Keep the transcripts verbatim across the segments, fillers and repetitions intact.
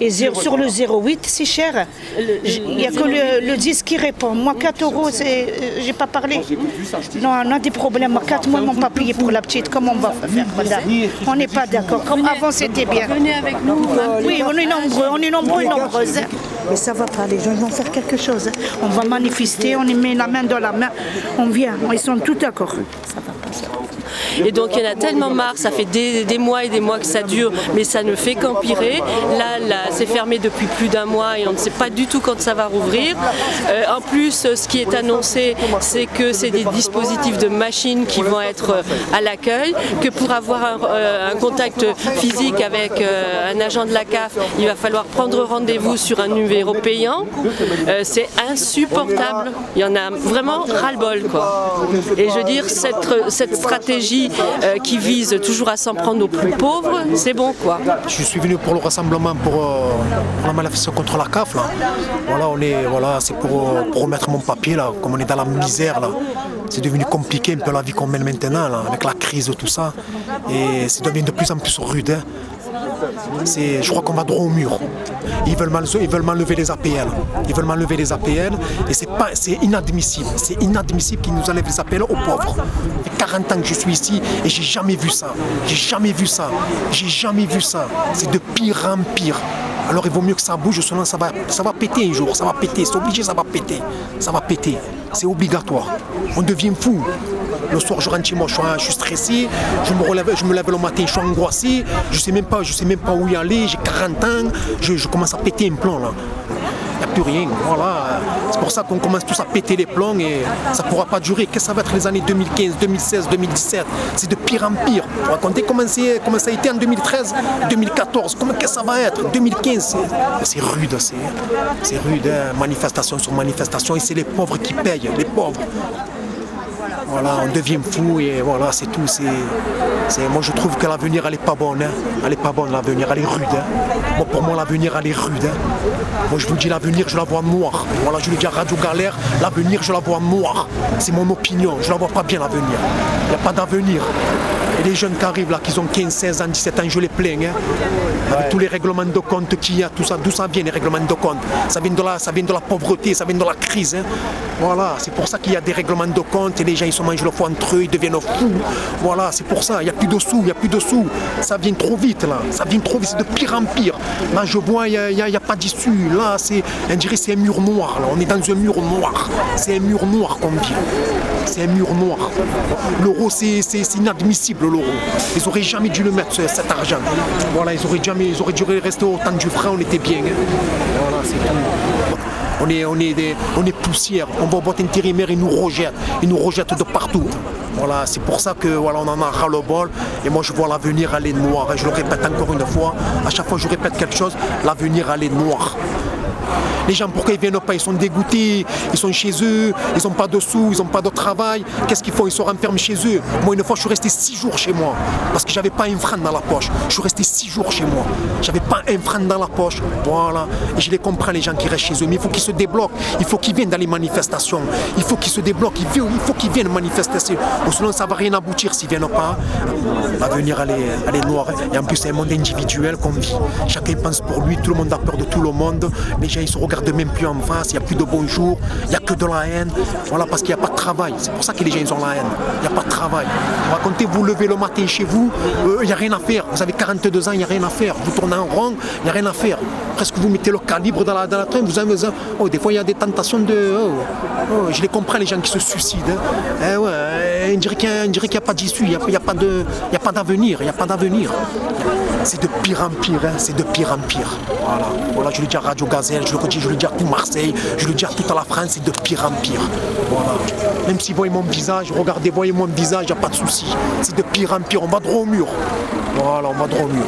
Et zéro, sur le zéro huit, c'est cher. Il n'y a que le, le dix qui répond. Moi, quatre euros, c'est, j'ai pas parlé. Non, on a des problèmes. quatre mois, on n'a pas payé pour la petite. Comment on va faire, madame? On n'est pas d'accord. Comme avant, c'était bien. Venez avec nous. Oui, on est nombreux, on est nombreux et nombreuses. Mais ça va pas, les gens vont faire quelque chose. On va manifester, on y met la main dans la main. On vient, ils sont tous d'accord. Ça va pas, ça va pas. Et donc il y en a tellement marre, ça fait des, des mois et des mois que ça dure, mais ça ne fait qu'empirer. Là, là c'est fermé depuis plus d'un mois et on ne sait pas du tout quand ça va rouvrir. Euh, en plus, ce qui est annoncé, c'est que c'est des dispositifs de machines qui vont être à l'accueil, que pour avoir un, euh, un contact physique avec euh, un agent de la C A F, il va falloir prendre rendez-vous sur un numéro payant. Euh, c'est insupportable. Il y en a vraiment ras-le-bol, quoi. Et je veux dire, cette, cette stratégie euh, qui vise toujours à s'en prendre aux plus pauvres, c'est bon, quoi. Je suis venu pour le rassemblement pour, euh, pour la manifestation contre la C A F. Là. Voilà, on est, voilà, c'est pour, euh, pour remettre mon papier, là, comme on est dans la misère. Là. C'est devenu compliqué un peu la vie qu'on mène maintenant, là, avec la crise et tout ça. Et c'est devenu de plus en plus rude. Hein. Je crois qu'on va droit au mur. Ils veulent m'enlever les A P L. Ils veulent m'enlever les A P L et c'est pas, c'est inadmissible. C'est inadmissible qu'ils nous enlèvent les A P L aux pauvres. Ça fait quarante ans que je suis ici et j'ai jamais vu ça. J'ai jamais vu ça. J'ai jamais vu ça. C'est de pire en pire. Alors il vaut mieux que ça bouge, sinon ça va, ça va péter un jour. Ça va péter. C'est obligé, ça va péter. Ça va péter. C'est obligatoire. On devient fou. Le soir, je rentre chez moi, je suis, je suis stressé, je me, relève, je me lève le matin, je suis angoissé, je ne sais même pas, je sais même pas où y aller, j'ai quarante ans, je, je commence à péter un plomb là. Il n'y a plus rien, voilà. C'est pour ça qu'on commence tous à péter les plombs et ça ne pourra pas durer. Qu'est-ce que ça va être les années deux mille quinze, deux mille seize, deux mille dix-sept? C'est de pire en pire. Vous racontez comment, comment ça a été en deux mille treize, deux mille quatorze, comment qu'est-ce que ça va être? deux mille quinze, c'est rude, c'est rude, hein. Manifestation sur manifestation et c'est les pauvres qui payent, les pauvres. Voilà, on devient fou et voilà, c'est tout. C'est, c'est, moi, je trouve que l'avenir, elle n'est pas bonne. Hein. Elle n'est pas bonne, l'avenir, elle est rude. Hein. Moi, pour moi, l'avenir, elle est rude. Hein. Moi, je vous dis, l'avenir, je la vois noire. Voilà, je le dis à Radio Galère, l'avenir, je la vois noire. C'est mon opinion, je ne la vois pas bien, l'avenir. Il n'y a pas d'avenir. Et les jeunes qui arrivent là, qui ont quinze, seize ans, dix-sept ans, je les plains. Hein. Avec ouais. tous les règlements de compte qu'il y a, tout ça, d'où ça vient les règlements de compte? Ça vient de la, ça vient de la pauvreté, ça vient de la crise. Hein. Voilà, c'est pour ça qu'il y a des règlements de compte et les gens ils se mangent le foie entre eux, ils deviennent fous. Voilà, c'est pour ça, il n'y a plus de sous, il n'y a plus de sous. Ça vient trop vite là, ça vient trop vite, c'est de pire en pire. Là je vois, il n'y a, a, a pas d'issue. Là, c'est, on dirait c'est un mur noir, là. On est dans un mur noir. C'est un mur noir qu'on vit. C'est un mur noir. L'euro, c'est, c'est, c'est inadmissible l'euro. Ils n'auraient jamais dû le mettre, cet argent. Voilà, ils auraient jamais, ils auraient dû rester au temps du franc, on était bien. Hein. Voilà, c'est tout. On est, on, est des, on est poussière, on va au boîte intérimaire, ils nous rejettent, ils nous rejettent de partout. Voilà, c'est pour ça que voilà, on en a ras le bol. Et moi je vois l'avenir aller noir. Et je le répète encore une fois, à chaque fois que je répète quelque chose, l'avenir aller noir. Les gens, pourquoi ils ne viennent pas? Ils sont dégoûtés, ils sont chez eux, ils n'ont pas de sous, ils n'ont pas de travail. Qu'est-ce qu'ils font? Ils se renferment chez eux. Moi, une fois, je suis resté six jours chez moi parce que je n'avais pas un franc dans la poche. Je suis resté six jours chez moi. Je n'avais pas un franc dans la poche. Voilà. Et je les comprends, les gens qui restent chez eux. Mais il faut qu'ils se débloquent. Il faut qu'ils viennent dans les manifestations. Il faut qu'ils se débloquent. Il faut, il faut qu'ils viennent manifester. Ou sinon, ça ne va rien aboutir s'ils ne viennent pas. L'avenir, elle est, elle est noire. Et en plus, c'est un monde individuel qu'on vit. Chacun pense pour lui. Tout le monde a peur de tout le monde. Les gens, ils se regardent même plus en face, il n'y a plus de bonjour, il n'y a que de la haine. Voilà, parce qu'il n'y a pas de travail. C'est pour ça que les gens ils ont la haine. Il n'y a pas de travail. Vous racontez, vous levez le matin chez vous, euh, il n'y a rien à faire. Vous avez quarante-deux ans, il n'y a rien à faire. Vous tournez en rond, il n'y a rien à faire. Presque vous mettez le calibre dans la, dans la traîne, vous avez oh, des fois il y a des tentations de. Oh, oh, je les comprends, les gens qui se suicident. Hein. Eh ouais, on dirait qu'il n'y a, a pas d'issue, il n'y a, a pas de, il y a pas d'avenir, il n'y a pas d'avenir. C'est de pire en pire, hein. C'est de pire en pire. Voilà, voilà, je le dis à Radio Gazelle, je le redis, je le dis à tout Marseille, je le dis à toute la France, c'est de pire en pire. Voilà. Même si vous voyez mon visage, regardez, voyez mon visage, il n'y a pas de souci. C'est de pire en pire, on va droit au mur. Voilà, on va droit au mur.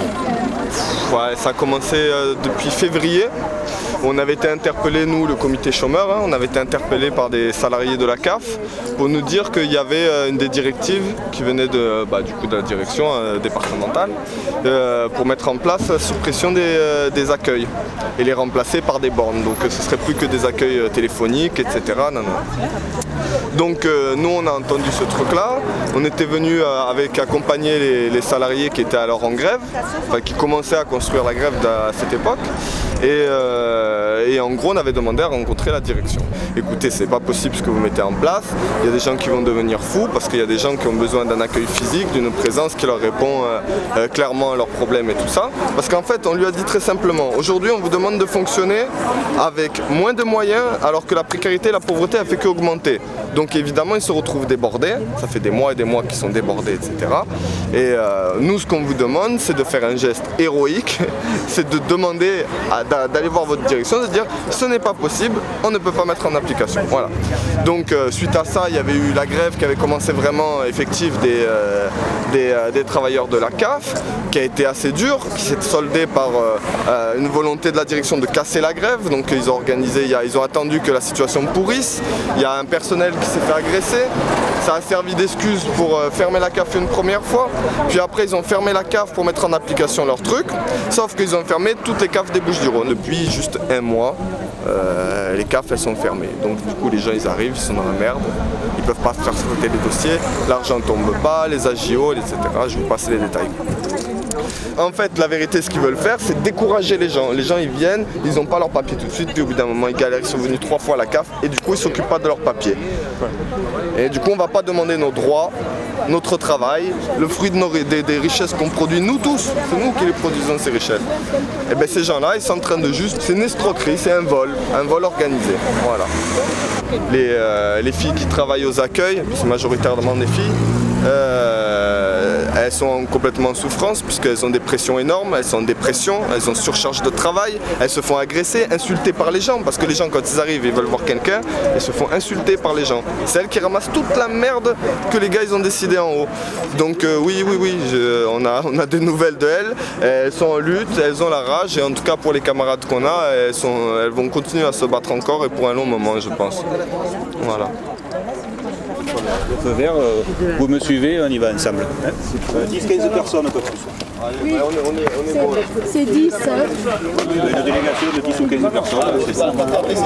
Ouais, ça a commencé euh, depuis février. On avait été interpellés, nous, le comité chômeur, hein, on avait été interpellés par des salariés de la C A F pour nous dire qu'il y avait euh, une des directives qui venait de, bah, du coup, de la direction euh, départementale euh, pour mettre en place la suppression des, euh, des accueils et les remplacer par des bornes. Donc ce ne serait plus que des accueils euh, téléphoniques, et cetera. Non, non. Donc euh, nous, on a entendu ce truc-là. On était venus euh, avec accompagner les, les salariés qui étaient alors en grève, enfin, qui commençaient à construire la grève à cette époque. Et, euh, et en gros, on avait demandé à rencontrer la direction. Écoutez, c'est pas possible ce que vous mettez en place. Il y a des gens qui vont devenir fous parce qu'il y a des gens qui ont besoin d'un accueil physique, d'une présence qui leur répond euh, euh, clairement à leurs problèmes et tout ça. Parce qu'en fait, on lui a dit très simplement, aujourd'hui, on vous demande de fonctionner avec moins de moyens alors que la précarité et la pauvreté a fait qu'augmenter. Donc évidemment, ils se retrouvent débordés. Ça fait des mois et des mois qu'ils sont débordés, et cetera. Et euh, nous, ce qu'on vous demande, c'est de faire un geste héroïque, c'est de demander d'aller voir votre direction, de dire ce n'est pas possible, on ne peut pas mettre en application. Voilà. Donc euh, suite à ça, il y avait eu la grève qui avait commencé vraiment effective des, euh, des, euh, des travailleurs de la C A F, qui a été assez dure, qui s'est soldée par euh, euh, une volonté de la direction de casser la grève. Donc ils ont organisé, il y a, ils ont attendu que la situation pourrisse. Il y a un personnel qui s'est fait agresser. Ça a servi d'excuse pour euh, fermer la C A F une première fois. Puis après, ils ont fermé la C A F pour mettre en application leur truc. Sauf qu'ils ont fermé toutes les C A F des Bouches-du-Rhône. Depuis juste un mois, euh, les C A F elles sont fermées. Donc du coup, les gens ils arrivent, ils sont dans la merde. Ils ne peuvent pas faire sauter les dossiers. L'argent ne tombe pas, les A J O, et cetera. Je vais vous passer les détails. En fait, la vérité, ce qu'ils veulent faire, c'est décourager les gens. Les gens, ils viennent, ils n'ont pas leur papier tout de suite, puis au bout d'un moment, ils galèrent, ils sont venus trois fois à la C A F, et du coup, ils ne s'occupent pas de leur papier. Et du coup, on ne va pas demander nos droits, notre travail, le fruit de nos, des, des richesses qu'on produit, nous tous, c'est nous qui les produisons, ces richesses. Et bien, ces gens-là, ils sont en train de juste, c'est une escroquerie, c'est un vol, un vol organisé. Voilà. Les, euh, les filles qui travaillent aux accueils, c'est majoritairement des filles, Euh, elles sont complètement en souffrance puisqu'elles ont des pressions énormes, elles sont en dépression, elles ont surcharge de travail, elles se font agresser, insulter par les gens parce que les gens quand ils arrivent ils veulent voir quelqu'un, ils se font insulter par les gens. C'est elles qui ramassent toute la merde que les gars ils ont décidé en haut. Donc euh, oui oui oui, je, on, a, on a des nouvelles de elles, elles sont en lutte, elles ont la rage et en tout cas pour les camarades qu'on a, elles, sont, elles vont continuer à se battre encore et pour un long moment je pense. Voilà. Le feu vert, euh, vous me suivez, on y va ensemble. Hein euh, dix quinze personnes, peu plus. Oui, c'est dix. Hein. Une délégation de dix ou quinze personnes, c'est ça.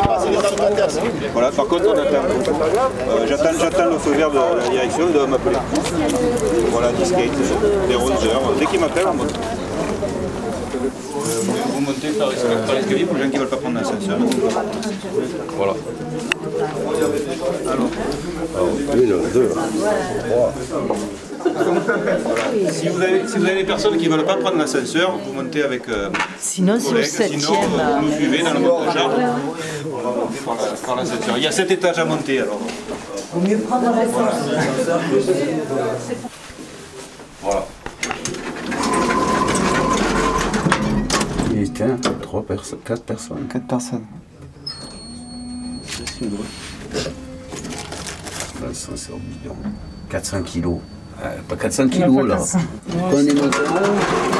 Voilà, par contre, on attend. Euh, J'attends j'attends le feu vert de la direction de m'appeler. Voilà, dix quinze, vers onze heures. Dès qu'il m'appelle, on monte. Vous montez par l'escalier pour les gens qui ne veulent pas prendre l'ascenseur. Voilà. Une, deux, trois. Si vous avez, si vous avez des personnes qui ne veulent pas prendre l'ascenseur, vous montez avec euh, sinon, vos collègues, sinon euh, vous nous suivez dans le montage. On va monter par, la, par l'ascenseur. Il y a sept étages à monter alors. Vaut mieux prendre l'ascenseur. Voilà. Il tient trois personnes, quatre personnes. Quatre personnes. L'ascenseur bidon. quatre cents kilos. Euh, pas quatre cents kilos là. On est monté en haut.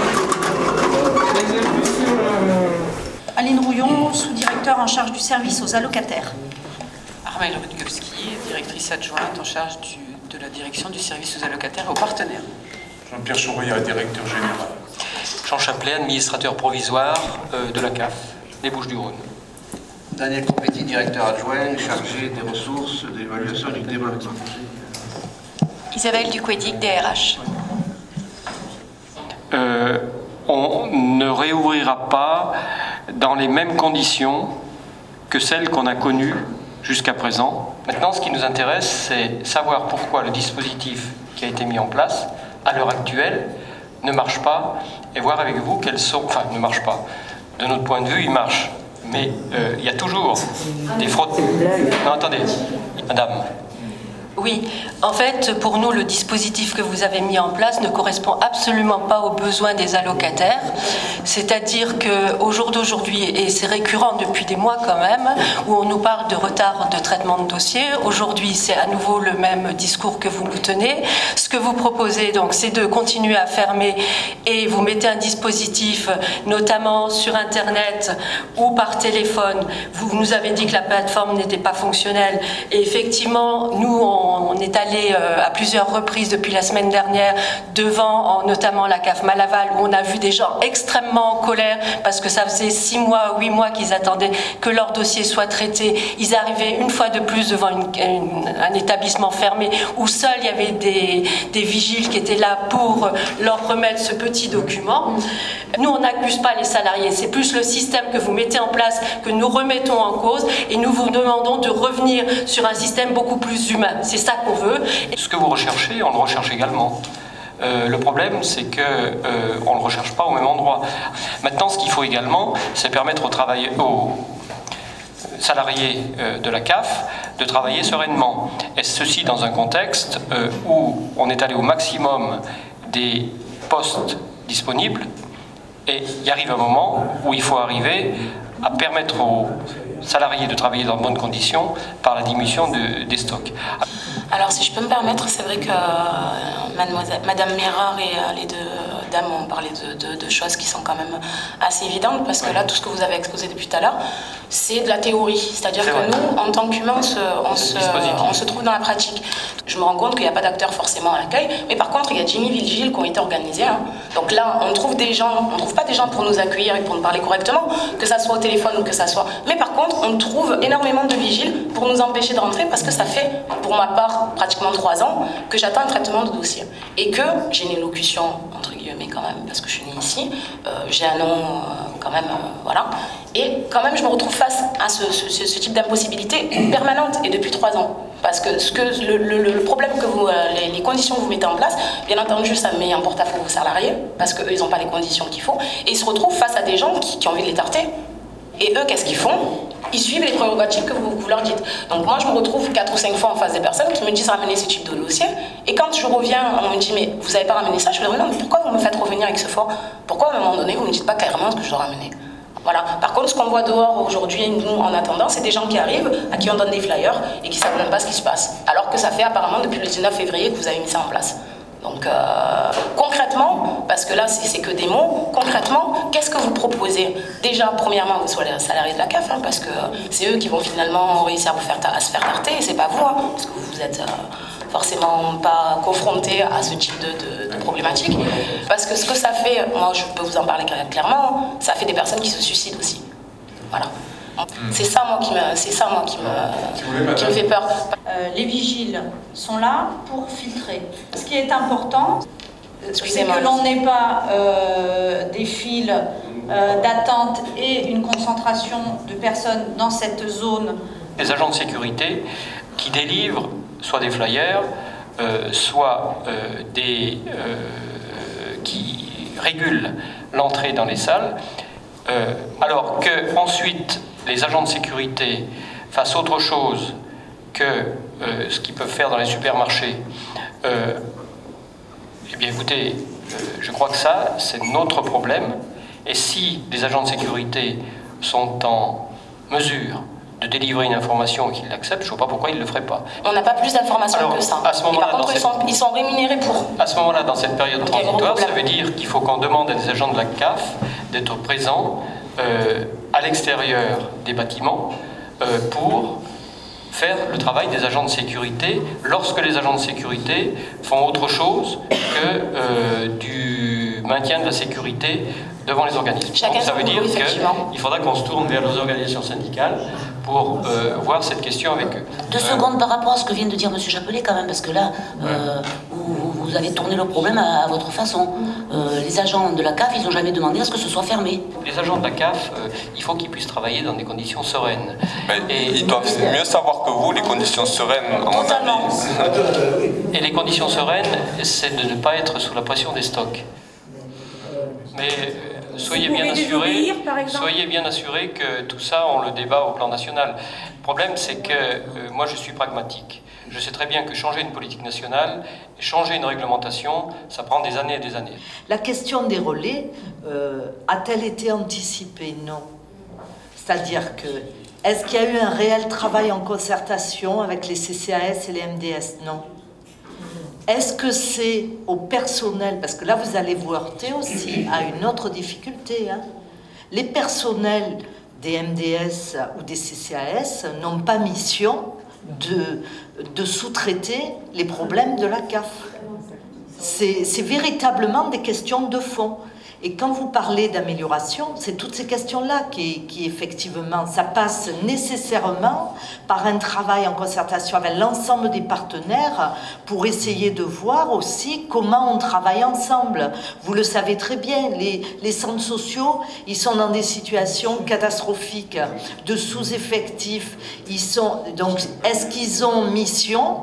Aline Rouillon, sous-directeur en charge du service aux allocataires. Armelle Rudkowski, directrice adjointe en charge du, de la direction du service aux allocataires et aux partenaires. Jean-Pierre Chouria, directeur général. Jean Chaplet, administrateur provisoire euh, de la C A F des Bouches-du-Rhône. Daniel Compétit, directeur adjoint, chargé des ressources, de l'évaluation du développement. Isabelle Duquedic, D R H. Euh, on ne réouvrira pas dans les mêmes conditions que celles qu'on a connues jusqu'à présent. Maintenant, ce qui nous intéresse, c'est savoir pourquoi le dispositif qui a été mis en place, à l'heure actuelle, ne marche pas, et voir avec vous quels sont... Enfin, ne marche pas. De notre point de vue, il marche. Mais euh, il y a toujours des fraudes... Non, attendez, madame. Oui, en fait, pour nous, le dispositif que vous avez mis en place ne correspond absolument pas aux besoins des allocataires. C'est-à-dire qu'au jour d'aujourd'hui, et c'est récurrent depuis des mois quand même, où on nous parle de retard de traitement de dossier, aujourd'hui c'est à nouveau le même discours que vous nous tenez. Ce que vous proposez, donc, c'est de continuer à fermer et vous mettez un dispositif, notamment sur Internet ou par téléphone. Vous nous avez dit que la plateforme n'était pas fonctionnelle et effectivement, nous, on on est allé euh, à plusieurs reprises depuis la semaine dernière devant, en, notamment la C A F Malaval, où on a vu des gens extrêmement en colère parce que ça faisait six mois, huit mois qu'ils attendaient que leur dossier soit traité. Ils arrivaient une fois de plus devant une, une, un établissement fermé où seul il y avait des, des vigiles qui étaient là pour leur remettre ce petit document. Nous, on n'accuse pas les salariés, c'est plus le système que vous mettez en place que nous remettons en cause et nous vous demandons de revenir sur un système beaucoup plus humain. C'est ça qu'on veut. Ce que vous recherchez, on le recherche également. Euh, le problème, c'est qu'on euh, ne le recherche pas au même endroit. Maintenant, ce qu'il faut également, c'est permettre aux, travailleurs, aux salariés euh, de la C A F de travailler sereinement. Et ceci dans un contexte euh, où on est allé au maximum des postes disponibles. Et il arrive un moment où il faut arriver à permettre aux salariés de travailler dans de bonnes conditions par la diminution de, des stocks. Alors si je peux me permettre, c'est vrai que euh, mademoiselle, Madame Mérard et euh, les deux dames ont parlé de, de, de choses qui sont quand même assez évidentes, parce que là, tout ce que vous avez exposé depuis tout à l'heure, c'est de la théorie. C'est-à-dire que vrai. nous, en tant qu'humains, on, se, on, se, on se trouve dans la pratique. Je me rends compte qu'il n'y a pas d'acteurs forcément à l'accueil, mais par contre, il y a Jimmy Vigile qui ont été organisés. Hein. Donc là, on trouve des gens, on ne trouve pas des gens pour nous accueillir et pour nous parler correctement, que ça soit au téléphone ou que ça soit... Mais par contre, on trouve énormément de vigiles pour nous empêcher de rentrer, parce que ça fait, pour ma part, pratiquement trois ans que j'attends un traitement de dossier. Et que j'ai une élocution, entre guillemets quand même, parce que je suis née ici, euh, j'ai un nom euh, quand même, euh, voilà. Et quand même, je me retrouve face à ce, ce, ce type d'impossibilité permanente, et depuis trois ans. Parce que, ce que le, le, le problème que vous, euh, les, les conditions que vous mettez en place, bien entendu, ça met un porte-à-faux aux salariés, parce qu'eux, ils n'ont pas les conditions qu'il faut, et ils se retrouvent face à des gens qui, qui ont envie de les tarter. Et eux, qu'est-ce qu'ils font? Ils suivent les prérogatives que vous, vous leur dites. Donc moi, je me retrouve quatre ou cinq fois en face des personnes qui me disent ramener ce type de dossier. Et quand je reviens, on me dit, mais vous n'avez pas ramené ça? Je leur dis, non, mais pourquoi vous me faites revenir avec ce fort? Pourquoi à un moment donné, vous ne me dites pas clairement ce que je dois ramener? Voilà. Par contre, ce qu'on voit dehors aujourd'hui, nous, en attendant, c'est des gens qui arrivent, à qui on donne des flyers et qui ne savent même pas ce qui se passe. Alors que ça fait apparemment depuis le dix-neuf février que vous avez mis ça en place. Donc euh, concrètement, parce que là c'est que des mots, concrètement, qu'est-ce que vous proposez? Déjà, premièrement, vous soyez les salariés de la C A F, hein, parce que c'est eux qui vont finalement réussir à, vous faire à se faire tarter, et c'est pas vous, hein, parce que vous êtes euh, forcément pas confrontés à ce type de, de, de problématique. Parce que ce que ça fait, moi je peux vous en parler clairement, ça fait des personnes qui se suicident aussi. Voilà. C'est ça moi qui me, c'est ça moi qui me, qui me fait peur. Euh, les vigiles sont là pour filtrer. Ce qui est important, c'est que l'on n'ait pas euh, des files euh, d'attente et une concentration de personnes dans cette zone. Les agents de sécurité qui délivrent soit des flyers, euh, soit euh, des euh, qui régulent l'entrée dans les salles, euh, alors que ensuite les agents de sécurité fassent autre chose que euh, ce qu'ils peuvent faire dans les supermarchés, euh, eh bien écoutez, euh, je crois que ça, c'est notre problème. Et si les agents de sécurité sont en mesure de délivrer une information et qu'ils l'acceptent, je ne vois pas pourquoi ils ne le feraient pas. On n'a pas plus d'informations que ça. À ce moment-là, par contre, ils, cette... sont, ils sont rémunérés pour. À ce moment-là, dans cette période okay, transitoire, ça veut dire qu'il faut qu'on demande à des agents de la C A F d'être présents euh, à l'extérieur des bâtiments euh, pour faire le travail des agents de sécurité lorsque les agents de sécurité font autre chose que euh, du maintien de la sécurité devant les organismes. Donc, ça veut dire qu'il faudra qu'on se tourne vers nos organisations syndicales pour euh, voir cette question avec eux. Deux euh, secondes par rapport à ce que vient de dire M. Chapelet quand même, parce que là, euh, ouais. vous, vous avez tourné le problème à, à votre façon. Euh, les agents de la C A F, ils n'ont jamais demandé à ce que ce soit fermé. Les agents de la C A F, euh, il faut qu'ils puissent travailler dans des conditions sereines. Mais et, ils doivent mieux savoir que vous les conditions sereines, à mon avis. Et les conditions sereines, c'est de ne pas être sous la pression des stocks. Mais soyez bien assurés, soyez bien assurés que tout ça, on le débat au plan national. Le problème, c'est que euh, moi, je suis pragmatique. Je sais très bien que changer une politique nationale, changer une réglementation, ça prend des années et des années. La question des relais, euh, a-t-elle été anticipée? Non. C'est-à-dire que, est-ce qu'il y a eu un réel travail en concertation avec les C C A S et les M D S? Non. Est-ce que c'est au personnel, parce que là vous allez vous heurter aussi à une autre difficulté, hein. Les personnels des M D S ou des C C A S n'ont pas mission de, de sous-traiter les problèmes de la C A F. C'est, c'est véritablement des questions de fond. Et quand vous parlez d'amélioration, c'est toutes ces questions-là qui, qui, effectivement, ça passe nécessairement par un travail en concertation avec l'ensemble des partenaires pour essayer de voir aussi comment on travaille ensemble. Vous le savez très bien, les, les centres sociaux, ils sont dans des situations catastrophiques, de sous-effectifs. Ils sont, donc, est-ce qu'ils ont mission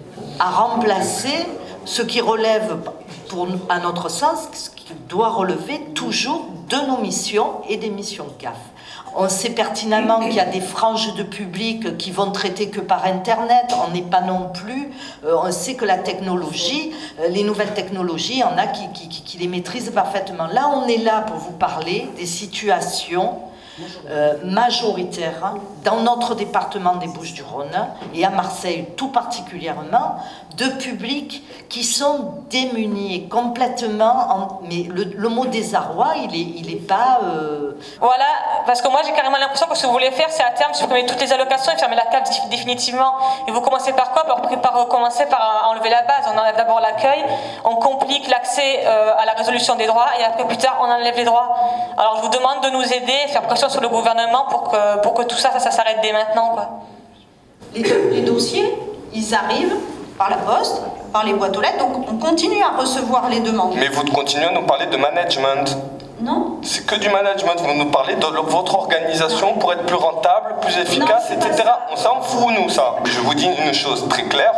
à remplacer ce qui relève, pour, à notre sens, ce qui doit relever toujours de nos missions et des missions C A F. On sait pertinemment qu'il y a des franges de public qui vont traiter que par Internet. On n'est pas non plus... Euh, on sait que la technologie, euh, les nouvelles technologies, il y en a qui, qui, qui les maîtrisent parfaitement. Là, on est là pour vous parler des situations euh, majoritaires hein, dans notre département des Bouches-du-Rhône et à Marseille tout particulièrement, de publics qui sont démunis complètement, en, mais le, le mot désarroi, il est, il est pas... Euh... Voilà, parce que moi j'ai carrément l'impression que ce que vous voulez faire, c'est à terme supprimer toutes les allocations et fermer la C A F définitivement. Et vous commencez par quoi? Par, par commencer par enlever la base. On enlève d'abord l'accueil, on complique l'accès euh, à la résolution des droits et après plus tard on enlève les droits. Alors je vous demande de nous aider, faire pression sur le gouvernement pour que, pour que tout ça, ça, ça s'arrête dès maintenant, quoi. Les, les dossiers, ils arrivent par la poste, par les boîtes aux lettres, donc on continue à recevoir les demandes. Mais vous continuez à nous parler de management. Non. C'est que du management, vous nous parlez de votre organisation pour être plus rentable, plus efficace, non, et cetera. On s'en fout, nous, ça. Je vous dis une chose très claire,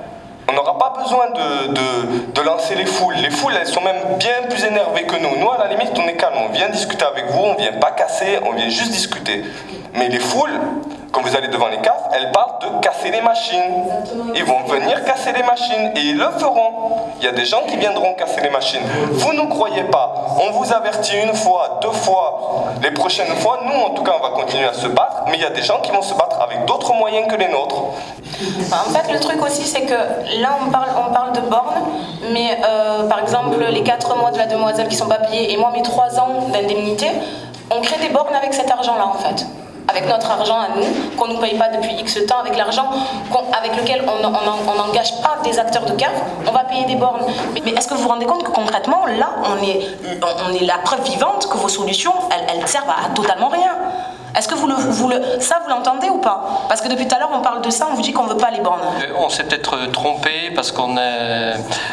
on n'aura pas besoin de, de, de lancer les foules. Les foules, elles sont même bien plus énervées que nous. Nous, à la limite, on est calme, on vient discuter avec vous, on vient pas casser, on vient juste discuter. Mais les foules, quand vous allez devant les C A F, elles parlent de casser les machines. Ils vont venir casser les machines et ils le feront. Il y a des gens qui viendront casser les machines. Vous ne nous croyez pas. On vous avertit une fois, deux fois. Les prochaines fois, nous, en tout cas, on va continuer à se battre. Mais il y a des gens qui vont se battre avec d'autres moyens que les nôtres. En fait, le truc aussi, c'est que là, on parle, on parle de bornes. Mais euh, par exemple, les quatre mois de la demoiselle qui sont pas payés et moi, mes trois ans d'indemnité, on crée des bornes avec cet argent-là, en fait. Avec notre argent à nous, qu'on ne nous paye pas depuis X temps, avec l'argent avec lequel on n'engage pas des acteurs de C A F, on va payer des bornes. Mais, mais est-ce que vous vous rendez compte que concrètement, là, on est, on est la preuve vivante que vos solutions, elles, elles servent à totalement rien? Est-ce que vous le, vous le, ça, vous l'entendez ou pas? Parce que depuis tout à l'heure, on parle de ça, on vous dit qu'on ne veut pas les bornes. Euh, on s'est peut-être trompé parce qu'on euh,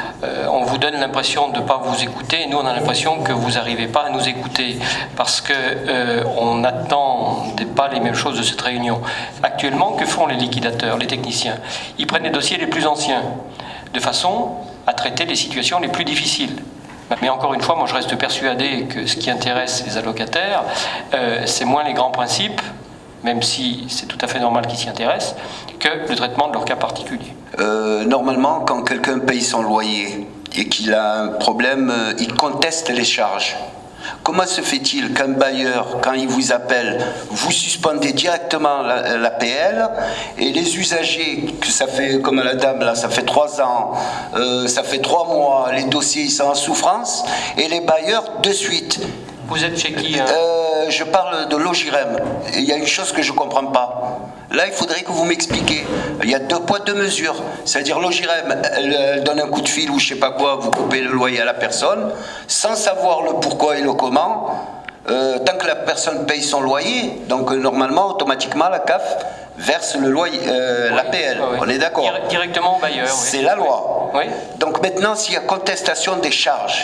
on vous donne l'impression de ne pas vous écouter. Et nous, on a l'impression que vous n'arrivez pas à nous écouter parce qu'on euh, n'attendait pas les mêmes choses de cette réunion. Actuellement, que font les liquidateurs, les techniciens? Ils prennent les dossiers les plus anciens de façon à traiter les situations les plus difficiles. Mais encore une fois, moi je reste persuadé que ce qui intéresse les allocataires, euh, c'est moins les grands principes, même si c'est tout à fait normal qu'ils s'y intéressent, que le traitement de leur cas particulier. Euh, normalement, quand quelqu'un paye son loyer et qu'il a un problème, euh, il conteste les charges. Comment se fait-il qu'un bailleur, quand il vous appelle, vous suspendez directement la, la P L et les usagers, que ça fait, comme la dame là, ça fait trois ans, euh, ça fait trois mois, les dossiers ils sont en souffrance, et les bailleurs de suite. Vous êtes chez qui hein euh, Je parle de Logirem. Il y a une chose que je ne comprends pas. Là, il faudrait que vous m'expliquiez. Il y a deux poids, deux mesures. C'est-à-dire, Logirem, elle, elle donne un coup de fil ou je ne sais pas quoi, vous coupez le loyer à la personne, sans savoir le pourquoi et le comment, euh, tant que la personne paye son loyer. Donc, euh, normalement, automatiquement, la C A F verse le loyer, euh, oui, la P L. Oui. On est d'accord. Directement au bailleur. C'est oui. la loi. Oui. Donc, maintenant, s'il y a contestation des charges,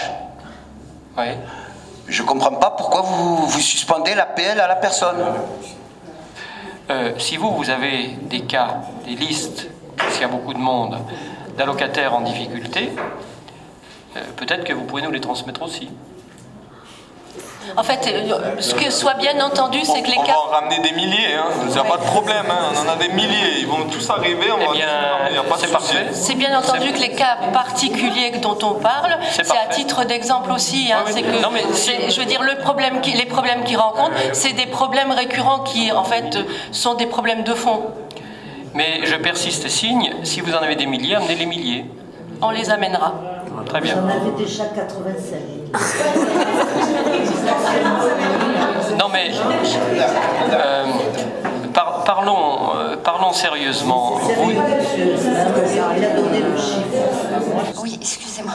oui. je ne comprends pas pourquoi vous, vous suspendez la P L à la personne. Euh, si vous, vous avez des cas, des listes, s'il y a beaucoup de monde, d'allocataires en difficulté, euh, peut-être que vous pouvez nous les transmettre aussi. En fait, ce que soit bien entendu, c'est que les on cas... On va en ramener des milliers, hein. Il n'y a pas de problème, hein. On en a des milliers, ils vont tous arriver, on eh va bien, il n'y a pas de souci. C'est bien entendu que les cas particuliers dont on parle, c'est à titre d'exemple aussi, hein, oui, oui. c'est que, non, mais c'est, je veux dire, le problème qui, les problèmes qu'ils rencontrent, c'est des problèmes récurrents qui, en fait, sont des problèmes de fond. Mais je persiste et signe, si vous en avez des milliers, amenez les milliers. On les amènera. Très bien. J'en avais déjà quatre-vingt-cinq. Non mais, euh, par, parlons, euh, parlons sérieusement. Oui, elle a donné le chiffre. Oui, excusez-moi.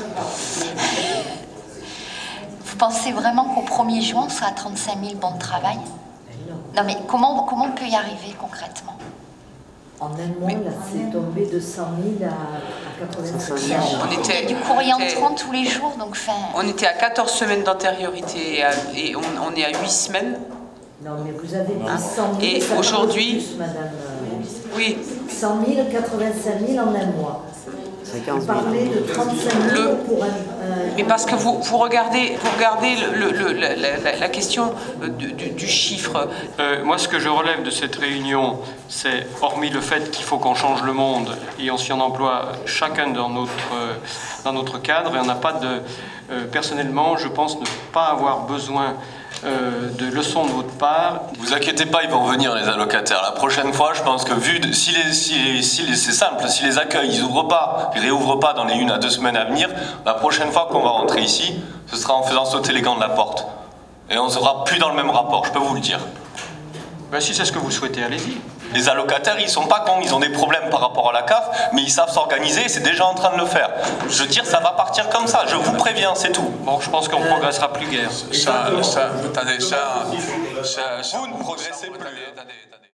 Vous pensez vraiment qu'au premier juin, on sera à trente-cinq mille bons de travail? Non, mais comment, comment on peut y arriver concrètement? En un mois, là, c'est tombé de cent mille à, à quatre-vingt-cinq mille. On était, du courrier entrant tous les jours, donc fin... On était à quatorze semaines d'antériorité et, à, et on, on est à huit semaines. Non, mais vous avez dit cent mille. Et aujourd'hui, madame. Oui. cent mille, quatre-vingt-cinq mille en un mois. Vous parlez de trente-cinq mille le, pour un... Euh, mais parce que vous, vous regardez, vous regardez le, le, le, la, la question du, du, du chiffre. Euh, moi, ce que je relève de cette réunion, c'est, hormis le fait qu'il faut qu'on change le monde et on s'y en emploie chacun dans notre, euh, dans notre cadre, et on n'a pas de... Euh, personnellement, je pense ne pas avoir besoin Euh, de leçons de votre part. Vous inquiétez pas, ils vont revenir les allocataires. La prochaine fois, je pense que vu de, si les si les, si les c'est simple, si les accueils ils ouvrent pas, ils réouvrent pas dans les une à deux semaines à venir, la prochaine fois qu'on va rentrer ici, ce sera en faisant sauter les gants de la porte. Et on sera plus dans le même rapport, je peux vous le dire. Ben, si c'est ce que vous souhaitez, allez-y. Les allocataires, ils sont pas cons, ils ont des problèmes par rapport à la C A F, mais ils savent s'organiser, c'est déjà en train de le faire. Je veux dire, ça va partir comme ça, je vous préviens, c'est tout. Bon, je pense qu'on ne progressera plus guère. Ça, ça, attendez, ça, ça, ça, vous ne progressez plus.